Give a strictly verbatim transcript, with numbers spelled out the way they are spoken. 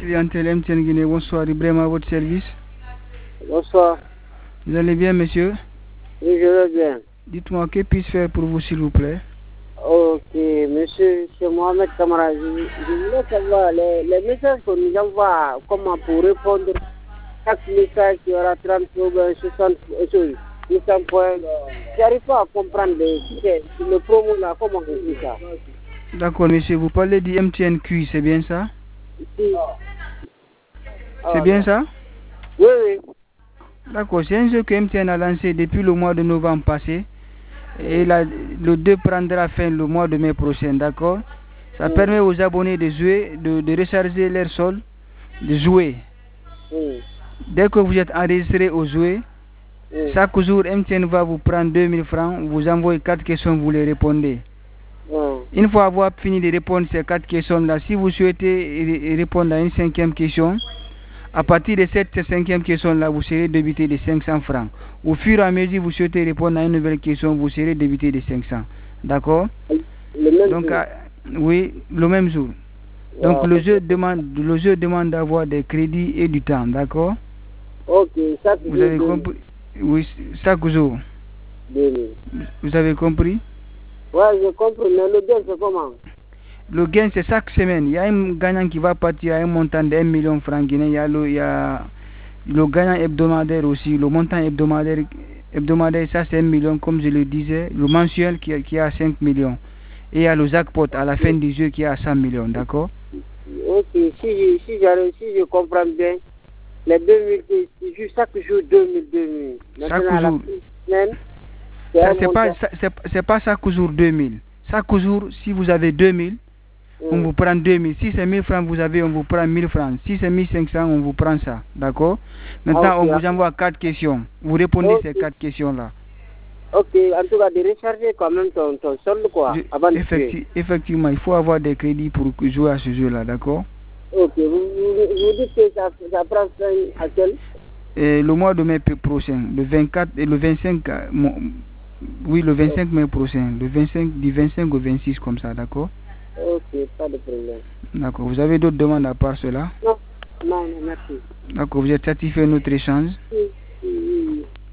clientèle M T N Guinée, bonsoir, Ibrahim à votre service. Bonsoir. Vous allez bien, monsieur? Oui, je vais bien. Dites-moi, que puis-je faire pour vous, s'il vous plaît? Ok, monsieur, c'est Mohamed Kamara. Je, je voulais savoir les, les messages que nous envoie, comment pour répondre chaque message qui aura trente ou soixante choses. Points. Je n'arrive pas à comprendre les, le promo là, comment on dit ça. D'accord, monsieur, vous parlez du M T N Q, c'est bien ça? Si. C'est bien ça? Oui, oui. D'accord, c'est un jeu que M T N a lancé depuis le mois de novembre passé. Et la, le deux prendra fin le mois de mai prochain, d'accord? Ça Mm. permet aux abonnés de jouer, de, de recharger leur sol, de jouer. Mm. Dès que vous êtes enregistré au jouet, Mm. chaque jour M T N va vous prendre deux mille francs, vous envoyez quatre questions, vous les répondez. Mm. Une fois avoir fini de répondre ces quatre questions-là, si vous souhaitez répondre à une cinquième question, à partir de cette cinquième question-là, vous serez débité de cinq cents francs. Au fur et à mesure que vous souhaitez répondre à une nouvelle question, vous serez débité de cinq cents. D'accord? Le même Donc, jour. à, oui, le même jour. Donc, Wow. le jeu demande, le jeu demande d'avoir des crédits et du temps. D'accord? Ok, chaque Vous jour. avez compris? Oui, chaque jour. deux mille. Vous avez compris? Ouais, je comprends, mais le gain, c'est comment? Le gain, c'est chaque semaine. Il y a un gagnant qui va partir à un montant de un million de francs guinéens. Il y a le, il y a le gagnant hebdomadaire aussi. Le montant hebdomadaire, hebdomadaire ça c'est un million, comme je le disais. Le mensuel qui, qui est à cinq millions. Et il y a le jackpot à la fin du jeu qui est à cent millions. D'accord? Ok, si je, si, si je comprends bien, les deux mille, c'est chaque jour deux mille, deux mille. Chaque Maintenant, jour. la semaine, Ça, c'est pas, c'est pas chaque jour deux mille. Chaque jour, si vous avez deux mille, mm. on vous prend deux mille. Si c'est mille francs vous avez, on vous prend mille francs. Si c'est mille cinq cents, on vous prend ça. D'accord? Maintenant, okay, on vous envoie quatre questions. Vous répondez okay. ces quatre questions-là. Ok, en tout cas, de recharger quand même ton, ton solde, quoi. Je, avant effecti de effectivement, il faut avoir des crédits pour jouer à ce jeu-là. D'accord? Ok, vous, vous, vous dites que ça, ça prend fin à quel? Et le mois de mai prochain, le vingt-quatre et le vingt-cinq, oui, le vingt-cinq mai prochain, le vingt-cinq, du vingt-cinq au vingt-six, comme ça, d'accord? Ok, pas de problème. D'accord, vous avez d'autres demandes à part cela? Non, non, non, merci. D'accord, vous êtes satisfait de notre échange? Oui.